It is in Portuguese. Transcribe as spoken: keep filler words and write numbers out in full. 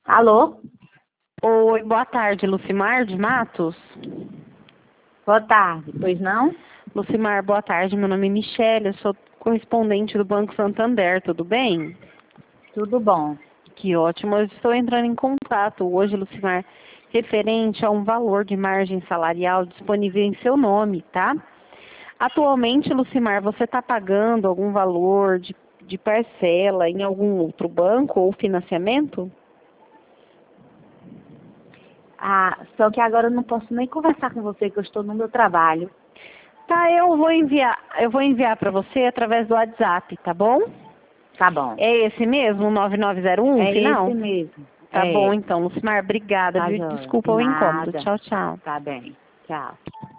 Alô? Oi, boa tarde, Lucimar de Matos. Boa tarde, pois não? Lucimar, boa tarde, meu nome é Michele, eu sou correspondente do Banco Santander, tudo bem? Tudo bom. Que ótimo, eu estou entrando em contato hoje, Lucimar, referente a um valor de margem salarial disponível em seu nome, tá? Atualmente, Lucimar, você está pagando algum valor de, de parcela em algum outro banco ou financiamento? Ah, só que agora eu não posso nem conversar com você, que eu estou no meu trabalho. Tá, eu vou enviar, eu vou enviar para você através do WhatsApp, tá bom? Tá bom. É esse mesmo, nove nove zero um, É final? esse mesmo. Tá bom, É. então, Lucimar, obrigada, Tá viu? joia. Desculpa o incômodo. Nada. Tchau, tchau. Tá bem. Tchau.